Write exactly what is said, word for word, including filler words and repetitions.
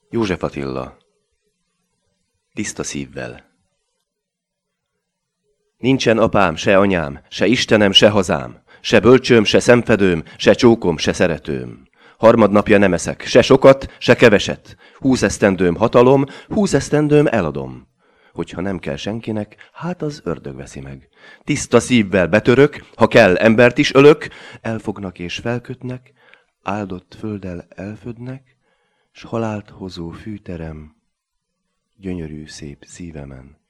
József Attila. Tiszta szívvel. Nincsen apám, se anyám, se Istenem, se hazám, se bölcsöm, se szemfedőm, se csókom, se szeretőm. Harmadnapja nem eszek, se sokat, se keveset. Húsz esztendőm hatalom, húsz esztendőm eladom. Hogyha nem kell senkinek, hát az ördög veszi meg. Tiszta szívvel betörök, ha kell, embert is ölök, elfognak és felkötnek, áldott földdel elfödnek, s halált hozó fűterem gyönyörű szép szívemen